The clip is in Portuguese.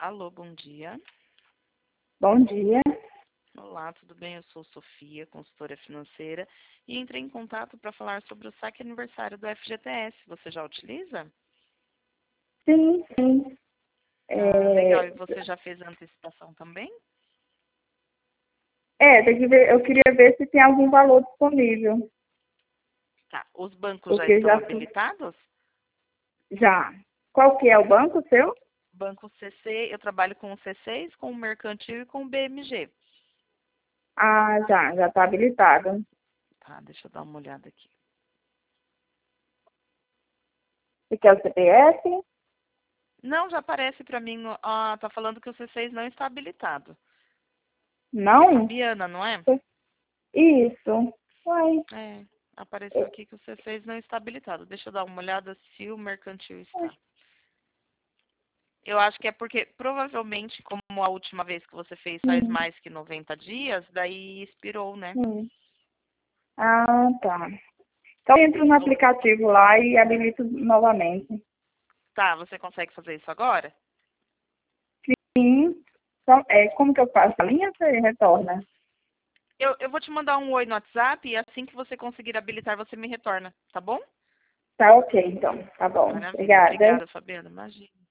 Alô, bom dia. Bom dia. Olá, tudo bem? Eu sou Sofia, consultora financeira, e entrei em contato para falar sobre o saque aniversário do FGTS. Você já utiliza? Sim, sim. Ah, legal. E você já fez a antecipação também? Tem que ver, eu queria ver se tem algum valor disponível, Tá. Os bancos já porque estão habilitados? já. Qual que é o banco seu? Banco CC, eu trabalho com o C6, com o Mercantil e com o BMG. Ah, já está habilitado. Tá, deixa eu dar uma olhada aqui. Você quer o CPF? Não, já aparece para mim, tá falando que o C6 não está habilitado. É Não? Fabiana, não é? Isso. Uai, É, apareceu aqui que o C6 não está habilitado. Deixa eu dar uma olhada se o mercantil está. Eu acho que é porque, provavelmente, como a última vez que você fez faz hum, mais que 90 dias, daí expirou, né? hum. Ah, tá. Então eu entro no aplicativo lá e habilito novamente. Tá, você consegue fazer isso agora? Sim. Então, como que eu faço? A linha você retorna? Eu vou te mandar um oi no WhatsApp e assim que você conseguir habilitar, você me retorna, tá bom? Tá ok, então. Tá bom. Maravilha. Obrigada. Obrigada, Fabiana. Imagina.